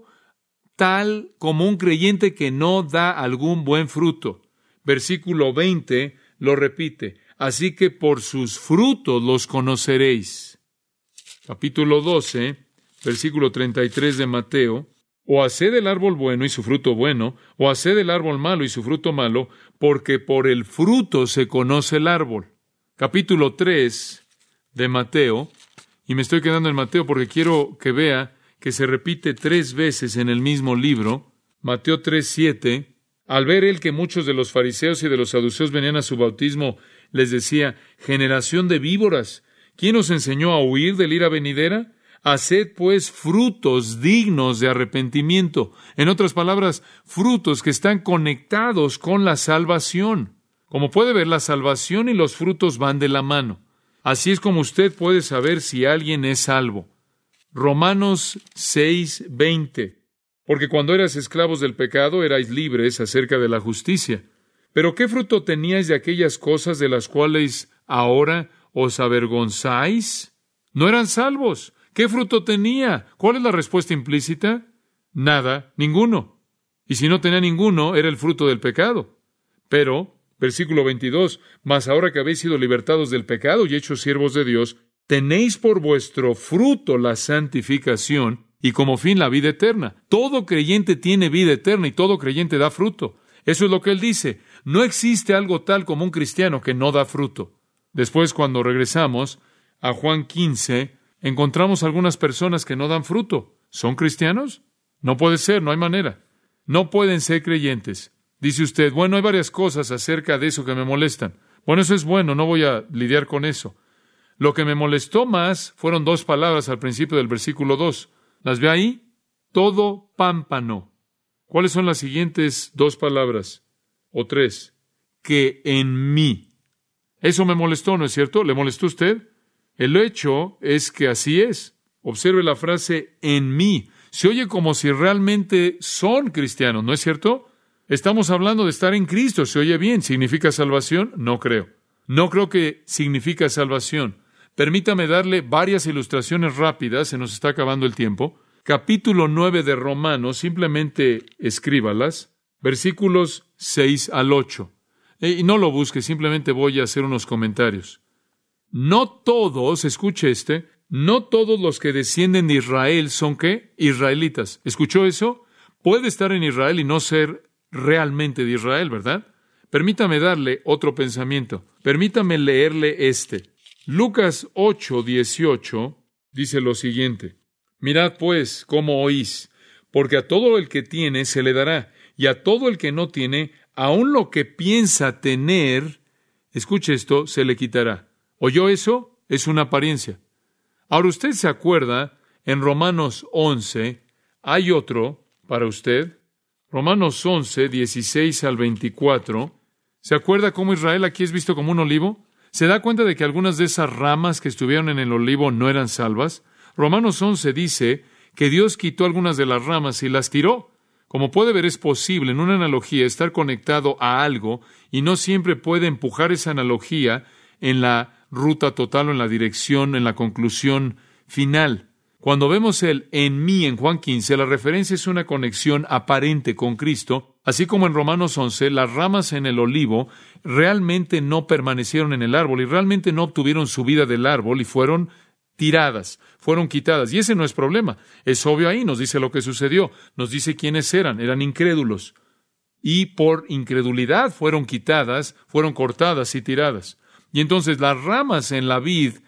tal como un creyente que no da algún buen fruto. Versículo veinte lo repite. Así que por sus frutos los conoceréis. Capítulo doce, versículo treinta y tres de Mateo. O haced el árbol bueno y su fruto bueno, o haced el árbol malo y su fruto malo, porque por el fruto se conoce el árbol. Capítulo tres de Mateo, y me estoy quedando en Mateo porque quiero que vea que se repite tres veces en el mismo libro. Mateo tres siete. Al ver él que muchos de los fariseos y de los saduceos venían a su bautismo, les decía: generación de víboras, ¿quién os enseñó a huir del ira venidera? Haced pues frutos dignos de arrepentimiento. En otras palabras, frutos que están conectados con la salvación. Como puede ver, la salvación y los frutos van de la mano. Así es como usted puede saber si alguien es salvo. Romanos seis veinte. Porque cuando eras esclavos del pecado, erais libres acerca de la justicia. Pero ¿qué fruto teníais de aquellas cosas de las cuales ahora os avergonzáis? No eran salvos. ¿Qué fruto tenía? ¿Cuál es la respuesta implícita? Nada, ninguno. Y si no tenía ninguno, era el fruto del pecado. Pero, versículo veintidós, mas ahora que habéis sido libertados del pecado y hechos siervos de Dios, tenéis por vuestro fruto la santificación y como fin la vida eterna. Todo creyente tiene vida eterna y todo creyente da fruto. Eso es lo que él dice. No existe algo tal como un cristiano que no da fruto. Después, cuando regresamos a Juan quince, encontramos algunas personas que no dan fruto. ¿Son cristianos? No puede ser, no hay manera. No pueden ser creyentes. Dice usted, bueno, hay varias cosas acerca de eso que me molestan. Bueno, eso es bueno, no voy a lidiar con eso. Lo que me molestó más fueron dos palabras al principio del versículo dos. ¿Las ve ahí? Todo pámpano. ¿Cuáles son las siguientes dos palabras? O tres. Que en mí. Eso me molestó, ¿no es cierto? ¿Le molestó a usted? El hecho es que así es. Observe la frase en mí. Se oye como si realmente son cristianos, ¿no es cierto? Estamos hablando de estar en Cristo. ¿Se oye bien? ¿Significa salvación? No creo. No creo que significa salvación. Permítame darle varias ilustraciones rápidas. Se nos está acabando el tiempo. Capítulo nueve de Romanos, simplemente escríbalas. Versículos seis al ocho. Y no lo busque, simplemente voy a hacer unos comentarios. No todos, escuche este, no todos los que descienden de Israel son, ¿qué? Israelitas. ¿Escuchó eso? Puede estar en Israel y no ser realmente de Israel, ¿verdad? Permítame darle otro pensamiento. Permítame leerle este. Lucas ocho dieciocho dice lo siguiente. Mirad pues cómo oís, porque a todo el que tiene se le dará, y a todo el que no tiene, aun lo que piensa tener, escuche esto, se le quitará. ¿Oyó eso? Es una apariencia. Ahora usted se acuerda, en Romanos once, hay otro para usted. Romanos once, dieciséis al veinticuatro. ¿Se acuerda cómo Israel aquí es visto como un olivo? ¿Se da cuenta de que algunas de esas ramas que estuvieron en el olivo no eran salvas? Romanos once dice que Dios quitó algunas de las ramas y las tiró. Como puede ver, es posible en una analogía estar conectado a algo y no siempre puede empujar esa analogía en la ruta total o en la dirección, en la conclusión final. Cuando vemos el en mí en Juan quince, la referencia es una conexión aparente con Cristo, así como en Romanos once, las ramas en el olivo realmente no permanecieron en el árbol y realmente no obtuvieron su vida del árbol y fueron tiradas, fueron quitadas. Y ese no es problema. Es obvio ahí, nos dice lo que sucedió, nos dice quiénes eran, eran incrédulos. Y por incredulidad fueron quitadas, fueron cortadas y tiradas. Y entonces las ramas en la vid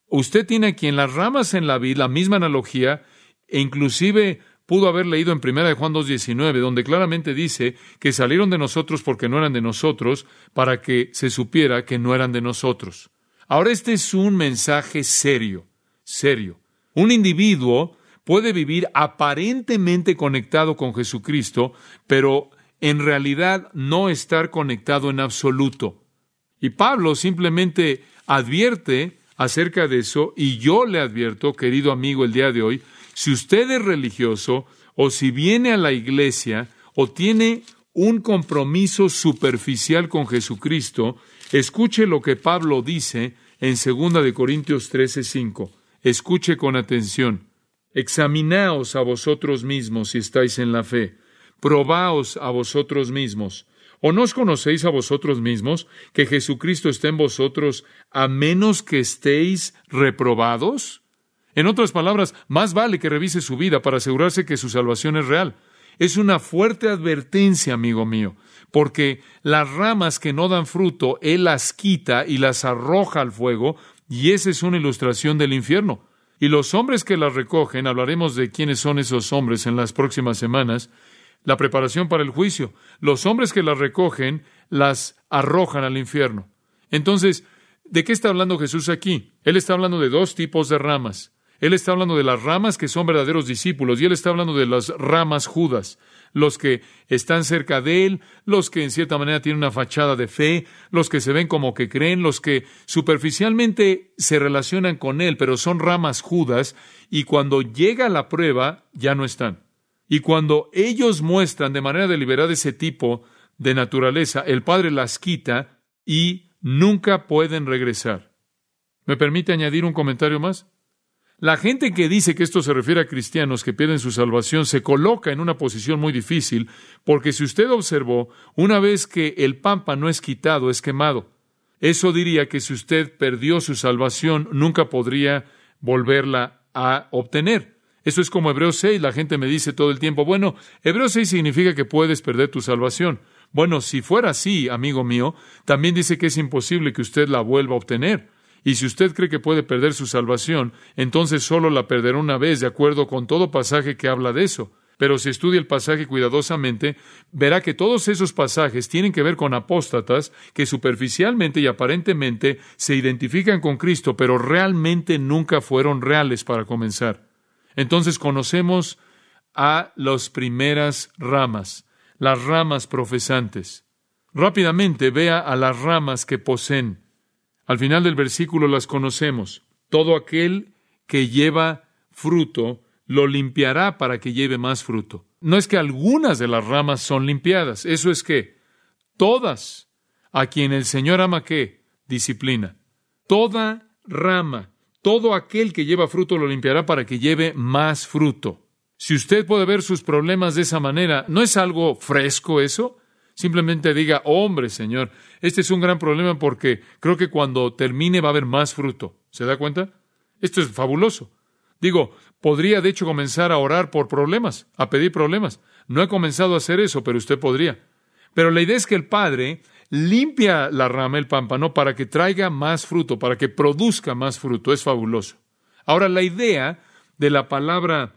Usted tiene aquí en las ramas en la vid la misma analogía, e inclusive pudo haber leído en primera de Juan dos diecinueve, donde claramente dice que salieron de nosotros porque no eran de nosotros, para que se supiera que no eran de nosotros. Ahora, este es un mensaje serio, serio. Un individuo puede vivir aparentemente conectado con Jesucristo, pero en realidad no estar conectado en absoluto. Y Pablo simplemente advierte acerca de eso, y yo le advierto, querido amigo, el día de hoy, si usted es religioso, o si viene a la iglesia, o tiene un compromiso superficial con Jesucristo, escuche lo que Pablo dice en segunda de Corintios trece cinco. Escuche con atención. Examinaos a vosotros mismos si estáis en la fe. Probaos a vosotros mismos. ¿O no os conocéis a vosotros mismos que Jesucristo está en vosotros a menos que estéis reprobados? En otras palabras, más vale que revise su vida para asegurarse que su salvación es real. Es una fuerte advertencia, amigo mío, porque las ramas que no dan fruto, Él las quita y las arroja al fuego, y esa es una ilustración del infierno. Y los hombres que las recogen, hablaremos de quiénes son esos hombres en las próximas semanas, la preparación para el juicio. Los hombres que las recogen, las arrojan al infierno. Entonces, ¿de qué está hablando Jesús aquí? Él está hablando de dos tipos de ramas. Él está hablando de las ramas que son verdaderos discípulos, y Él está hablando de las ramas Judas, los que están cerca de Él, los que en cierta manera tienen una fachada de fe, los que se ven como que creen, los que superficialmente se relacionan con Él, pero son ramas Judas, y cuando llega la prueba, ya no están. Y cuando ellos muestran de manera deliberada ese tipo de naturaleza, el Padre las quita y nunca pueden regresar. ¿Me permite añadir un comentario más? La gente que dice que esto se refiere a cristianos que pierden su salvación se coloca en una posición muy difícil, porque si usted observó, una vez que el pámpano es quitado, es quemado. Eso diría que si usted perdió su salvación, nunca podría volverla a obtener. Eso es como Hebreos seis, la gente me dice todo el tiempo, bueno, Hebreos seis significa que puedes perder tu salvación. Bueno, si fuera así, amigo mío, también dice que es imposible que usted la vuelva a obtener. Y si usted cree que puede perder su salvación, entonces solo la perderá una vez, de acuerdo con todo pasaje que habla de eso. Pero si estudia el pasaje cuidadosamente, verá que todos esos pasajes tienen que ver con apóstatas que superficialmente y aparentemente se identifican con Cristo, pero realmente nunca fueron reales para comenzar. Entonces conocemos a las primeras ramas, las ramas profesantes. Rápidamente vea a las ramas que poseen. Al final del versículo las conocemos. Todo aquel que lleva fruto lo limpiará para que lleve más fruto. No es que algunas de las ramas son limpiadas, eso es que todas, a quien el Señor ama, ¿qué? Disciplina. Toda rama, todo aquel que lleva fruto lo limpiará para que lleve más fruto. Si usted puede ver sus problemas de esa manera, ¿no es algo fresco eso? Simplemente diga, hombre, Señor, este es un gran problema porque creo que cuando termine va a haber más fruto. ¿Se da cuenta? Esto es fabuloso. Digo, podría de hecho comenzar a orar por problemas, a pedir problemas. No he comenzado a hacer eso, pero usted podría. Pero la idea es que el Padre limpia la rama, el pámpano, para que traiga más fruto, para que produzca más fruto. Es fabuloso. Ahora, la idea de la palabra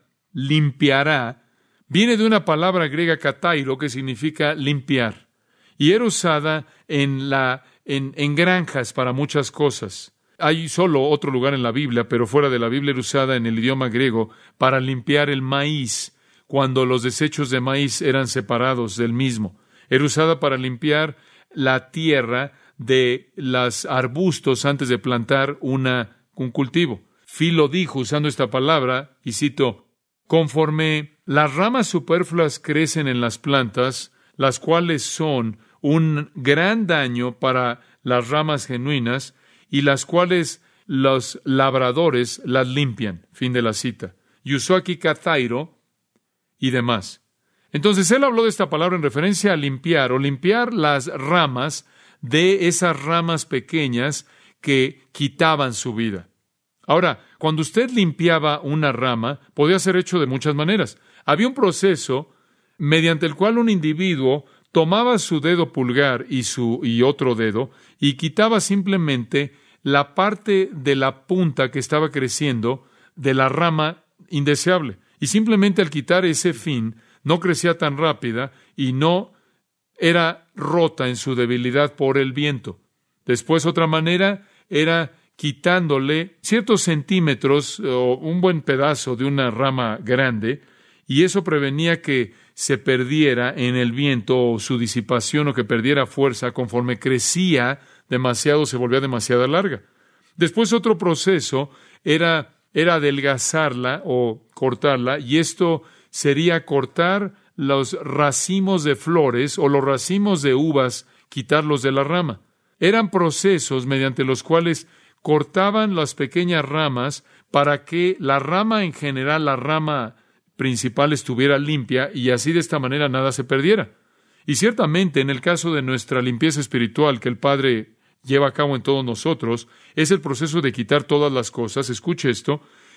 limpiará viene de una palabra griega katairo, que significa limpiar, y era usada en, la, en, en granjas para muchas cosas. Hay solo otro lugar en la Biblia, pero fuera de la Biblia era usada en el idioma griego para limpiar el maíz, cuando los desechos de maíz eran separados del mismo. Era usada para limpiar la tierra de los arbustos antes de plantar una, un cultivo. Filo dijo, usando esta palabra, y cito, conforme las ramas superfluas crecen en las plantas, las cuales son un gran daño para las ramas genuinas, y las cuales los labradores las limpian. Fin de la cita. Y usó aquí katairo y demás. Entonces, él habló de esta palabra en referencia a limpiar, o limpiar las ramas de esas ramas pequeñas que quitaban su vida. Ahora, cuando usted limpiaba una rama, podía ser hecho de muchas maneras. Había un proceso mediante el cual un individuo tomaba su dedo pulgar y su y otro dedo y quitaba simplemente la parte de la punta que estaba creciendo de la rama indeseable. Y simplemente al quitar ese fin, no crecía tan rápida y no era rota en su debilidad por el viento. Después, otra manera era quitándole ciertos centímetros o un buen pedazo de una rama grande, y eso prevenía que se perdiera en el viento o su disipación o que perdiera fuerza conforme crecía demasiado, se volvía demasiado larga. Después otro proceso era, era adelgazarla o cortarla, y esto sería cortar los racimos de flores o los racimos de uvas, quitarlos de la rama. Eran procesos mediante los cuales cortaban las pequeñas ramas para que la rama en general, la rama principal, estuviera limpia y así de esta manera nada se perdiera. Y ciertamente en el caso de nuestra limpieza espiritual que el Padre lleva a cabo en todos nosotros, es el proceso de quitar todas las cosas, escuche esto,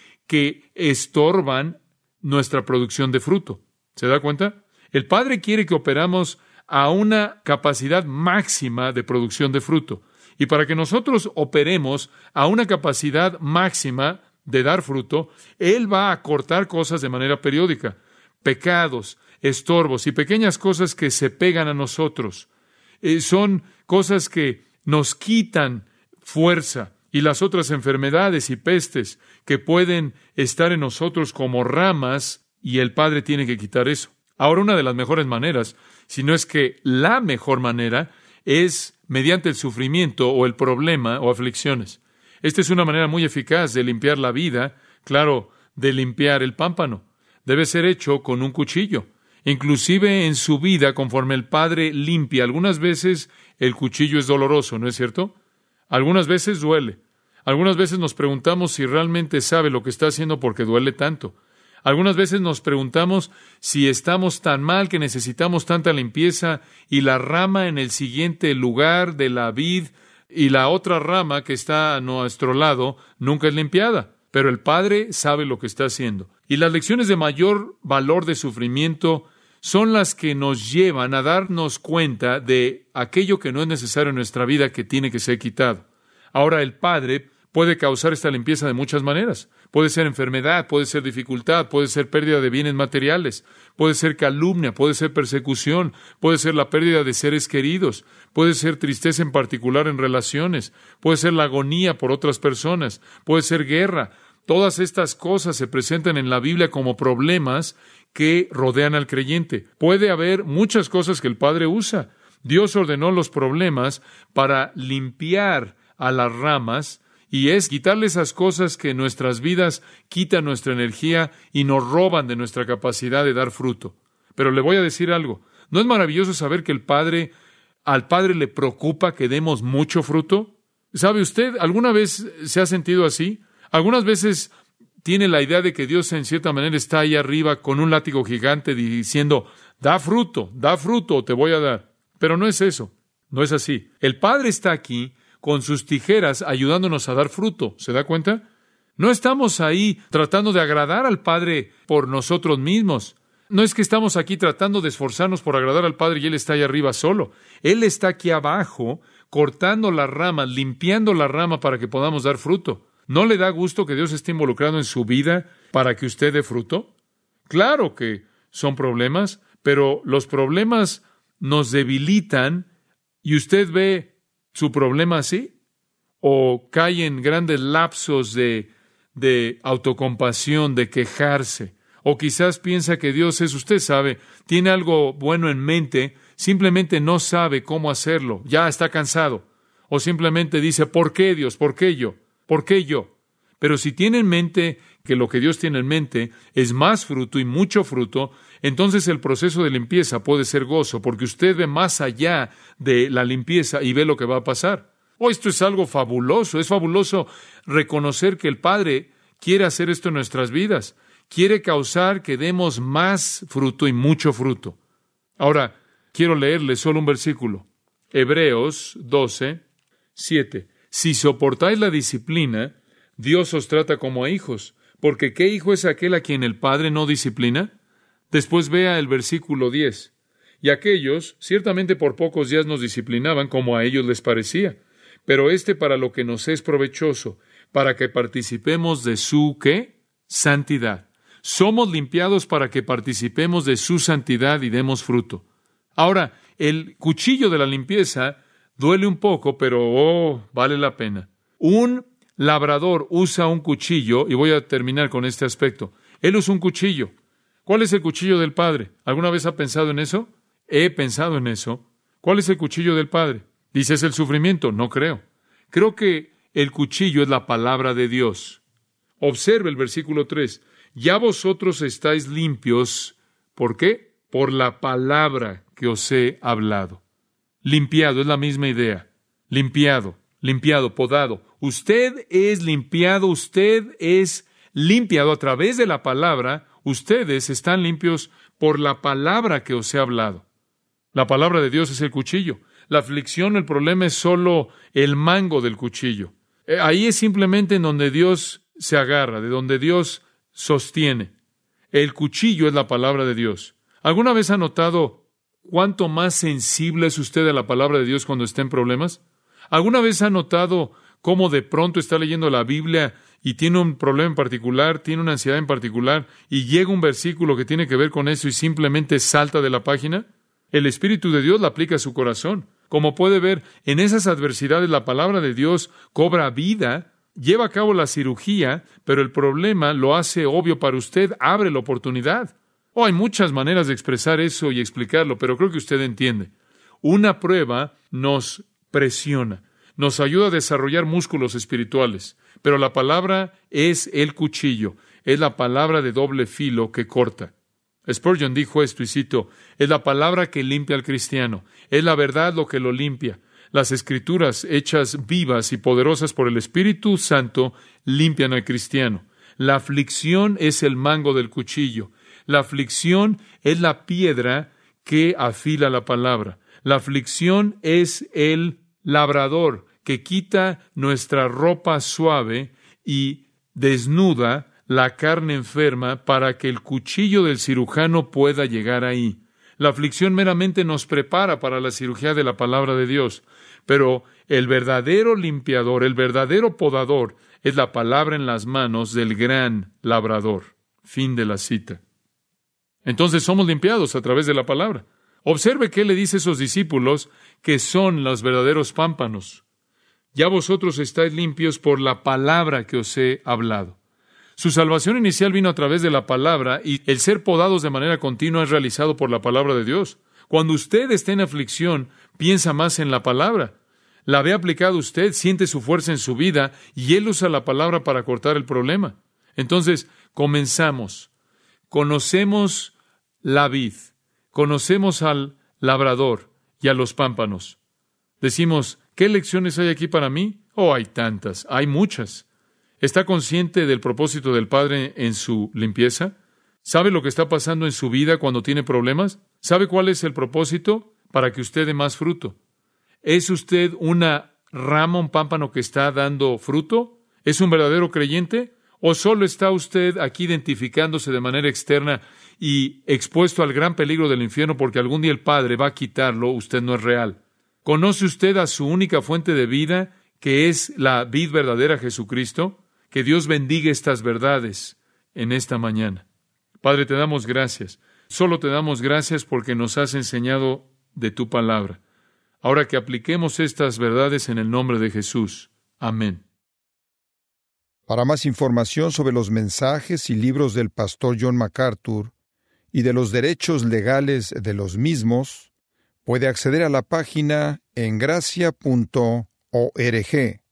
que estorban nuestra producción de fruto. ¿Se da cuenta? El Padre quiere que operamos a una capacidad máxima de producción de fruto. Y para que nosotros operemos a una capacidad máxima de dar fruto, Él va a cortar cosas de manera periódica. Pecados, estorbos y pequeñas cosas que se pegan a nosotros. Eh, son cosas que nos quitan fuerza. Y las otras enfermedades y pestes que pueden estar en nosotros como ramas, y el Padre tiene que quitar eso. Ahora, una de las mejores maneras, si no es que la mejor manera, es mediante el sufrimiento o el problema o aflicciones. Esta es una manera muy eficaz de limpiar la vida, claro, de limpiar el pámpano. Debe ser hecho con un cuchillo. Inclusive en su vida, conforme el Padre limpia, algunas veces el cuchillo es doloroso, ¿no es cierto? Algunas veces duele. Algunas veces nos preguntamos si realmente sabe lo que está haciendo porque duele tanto. Algunas veces nos preguntamos si estamos tan mal que necesitamos tanta limpieza y la rama en el siguiente lugar de la vid y la otra rama que está a nuestro lado nunca es limpiada. Pero el Padre sabe lo que está haciendo. Y las lecciones de mayor valor de sufrimiento son las que nos llevan a darnos cuenta de aquello que no es necesario en nuestra vida que tiene que ser quitado. Ahora el Padre puede causar esta limpieza de muchas maneras. Puede ser enfermedad, puede ser dificultad, puede ser pérdida de bienes materiales, puede ser calumnia, puede ser persecución, puede ser la pérdida de seres queridos, puede ser tristeza en particular en relaciones, puede ser la agonía por otras personas, puede ser guerra. Todas estas cosas se presentan en la Biblia como problemas que rodean al creyente. Puede haber muchas cosas que el Padre usa. Dios ordenó los problemas para limpiar a las ramas, y es quitarle esas cosas que en nuestras vidas quitan nuestra energía y nos roban de nuestra capacidad de dar fruto. Pero le voy a decir algo. ¿No es maravilloso saber que el Padre, al Padre le preocupa que demos mucho fruto? ¿Sabe usted, alguna vez se ha sentido así? Algunas veces tiene la idea de que Dios en cierta manera está ahí arriba con un látigo gigante diciendo, da fruto, da fruto, te voy a dar. Pero no es eso, no es así. El Padre está aquí con sus tijeras ayudándonos a dar fruto. ¿Se da cuenta? No estamos ahí tratando de agradar al Padre por nosotros mismos. No es que estamos aquí tratando de esforzarnos por agradar al Padre y Él está ahí arriba solo. Él está aquí abajo cortando las ramas, limpiando la rama para que podamos dar fruto. ¿No le da gusto que Dios esté involucrado en su vida para que usted dé fruto? Claro que son problemas, pero los problemas nos debilitan y usted ve su problema así, o cae en grandes lapsos de, de autocompasión, de quejarse, o quizás piensa que Dios es, usted sabe, tiene algo bueno en mente, simplemente no sabe cómo hacerlo, ya está cansado, o simplemente dice, ¿por qué Dios? ¿Por qué yo? ¿Por qué yo? Pero si tiene en mente que lo que Dios tiene en mente es más fruto y mucho fruto, entonces el proceso de limpieza puede ser gozo, porque usted ve más allá de la limpieza y ve lo que va a pasar. Oh, esto es algo fabuloso, es fabuloso reconocer que el Padre quiere hacer esto en nuestras vidas, quiere causar que demos más fruto y mucho fruto. Ahora, quiero leerle solo un versículo, Hebreos doce, siete. Si soportáis la disciplina, Dios os trata como a hijos, porque ¿qué hijo es aquel a quien el Padre no disciplina? Después vea el versículo diez. Y aquellos, ciertamente por pocos días nos disciplinaban como a ellos les parecía, pero este para lo que nos es provechoso, para que participemos de su, ¿qué? Santidad. Somos limpiados para que participemos de su santidad y demos fruto. Ahora, el cuchillo de la limpieza duele un poco, pero oh, vale la pena. Un labrador usa un cuchillo, y voy a terminar con este aspecto. Él usa un cuchillo. ¿Cuál es el cuchillo del Padre? ¿Alguna vez ha pensado en eso? He pensado en eso. ¿Cuál es el cuchillo del Padre? ¿Dices el sufrimiento? No creo. Creo que el cuchillo es la palabra de Dios. Observe el versículo tres. Ya vosotros estáis limpios. ¿Por qué? Por la palabra que os he hablado. Limpiado es la misma idea. Limpiado, limpiado, podado. Usted es limpiado, usted es limpiado a través de la palabra. Ustedes están limpios por la palabra que os he hablado. La palabra de Dios es el cuchillo. La aflicción, el problema es solo el mango del cuchillo. Ahí es simplemente en donde Dios se agarra, de donde Dios sostiene. El cuchillo es la palabra de Dios. ¿Alguna vez ha notado cuánto más sensible es usted a la palabra de Dios cuando está en problemas? ¿Alguna vez ha notado cómo de pronto está leyendo la Biblia y tiene un problema en particular, tiene una ansiedad en particular, y llega un versículo que tiene que ver con eso y simplemente salta de la página? El Espíritu de Dios la aplica a su corazón. Como puede ver, en esas adversidades la palabra de Dios cobra vida, lleva a cabo la cirugía, pero el problema lo hace obvio para usted, abre la oportunidad. Oh, hay muchas maneras de expresar eso y explicarlo, pero creo que usted entiende. Una prueba nos presiona, nos ayuda a desarrollar músculos espirituales, pero la palabra es el cuchillo, es la palabra de doble filo que corta. Spurgeon dijo esto, y cito, es la palabra que limpia al cristiano, es la verdad lo que lo limpia. Las Escrituras, hechas vivas y poderosas por el Espíritu Santo, limpian al cristiano. La aflicción es el mango del cuchillo. La aflicción es la piedra que afila la palabra. La aflicción es el labrador que quita nuestra ropa suave y desnuda la carne enferma para que el cuchillo del cirujano pueda llegar ahí. La aflicción meramente nos prepara para la cirugía de la palabra de Dios, pero el verdadero limpiador, el verdadero podador, es la palabra en las manos del gran labrador. Fin de la cita. Entonces somos limpiados a través de la palabra. Observe qué le dice a esos discípulos que son los verdaderos pámpanos. Ya vosotros estáis limpios por la palabra que os he hablado. Su salvación inicial vino a través de la palabra y el ser podados de manera continua es realizado por la palabra de Dios. Cuando usted está en aflicción, piensa más en la palabra. La ve aplicada usted, siente su fuerza en su vida y Él usa la palabra para cortar el problema. Entonces, comenzamos. Conocemos la vid, conocemos al labrador y a los pámpanos. Decimos, ¿qué lecciones hay aquí para mí? Oh, hay tantas, hay muchas. ¿Está consciente del propósito del Padre en su limpieza? ¿Sabe lo que está pasando en su vida cuando tiene problemas? ¿Sabe cuál es el propósito? Para que usted dé más fruto. ¿Es usted una rama, un pámpano que está dando fruto? ¿Es un verdadero creyente? ¿O solo está usted aquí identificándose de manera externa y expuesto al gran peligro del infierno porque algún día el Padre va a quitarlo? Usted no es real. ¿Conoce usted a su única fuente de vida, que es la vid verdadera, Jesucristo? Que Dios bendiga estas verdades en esta mañana. Padre, te damos gracias. Solo te damos gracias porque nos has enseñado de tu palabra. Ahora que apliquemos estas verdades en el nombre de Jesús. Amén. Para más información sobre los mensajes y libros del pastor John MacArthur y de los derechos legales de los mismos, puede acceder a la página en gracia punto org.